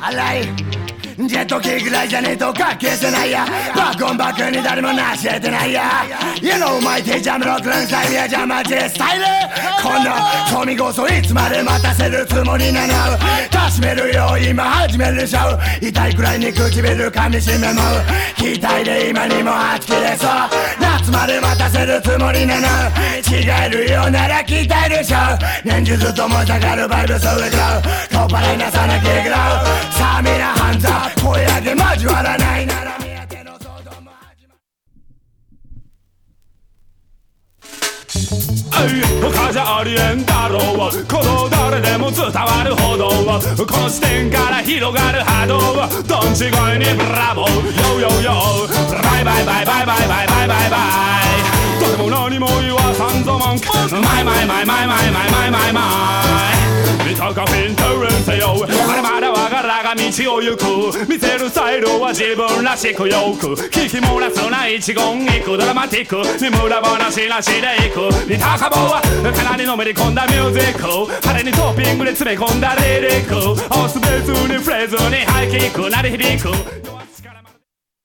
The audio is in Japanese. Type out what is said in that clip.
笑いジェット機ぐらいじゃねえとか消せないやバックオンバックに誰もなし得てないや You know my teacher ロックランサイミアジャマジスタイルこんな富みこそいつまで待たせるつもりなの確めるよ今始めるでしょ痛いくらいに唇噛みしめも期待で今にも吐き切れそう夏まで待たせるつもりなの違えるようなら期待でしょ年中ずっと燃え盛るバイブス上グロー取っ払いなさなきゃグローさあみなハンザー声上げ交わらないなら目当ての騒動も始まる他じゃありえんだろうこと誰でも伝わるほどこの視点から広がる波動どんち声にブラボーヨーヨーヨーバイバイバイバイバイバイバイバイバイ誰も何も言わさんぞ文句マイマイマイマイマイマイマイマイマイ見たかフィントルンせよまだまだ我がらが道を行く見せるスタイルは自分らしくよく聞き漏らすな一言一句ドラマティックに無駄話なしでいく似たかぼはかなりのめり込んだミュージック派手にトッピングで詰め込んだリリックオスベースにフレーズにハイキック鳴り響く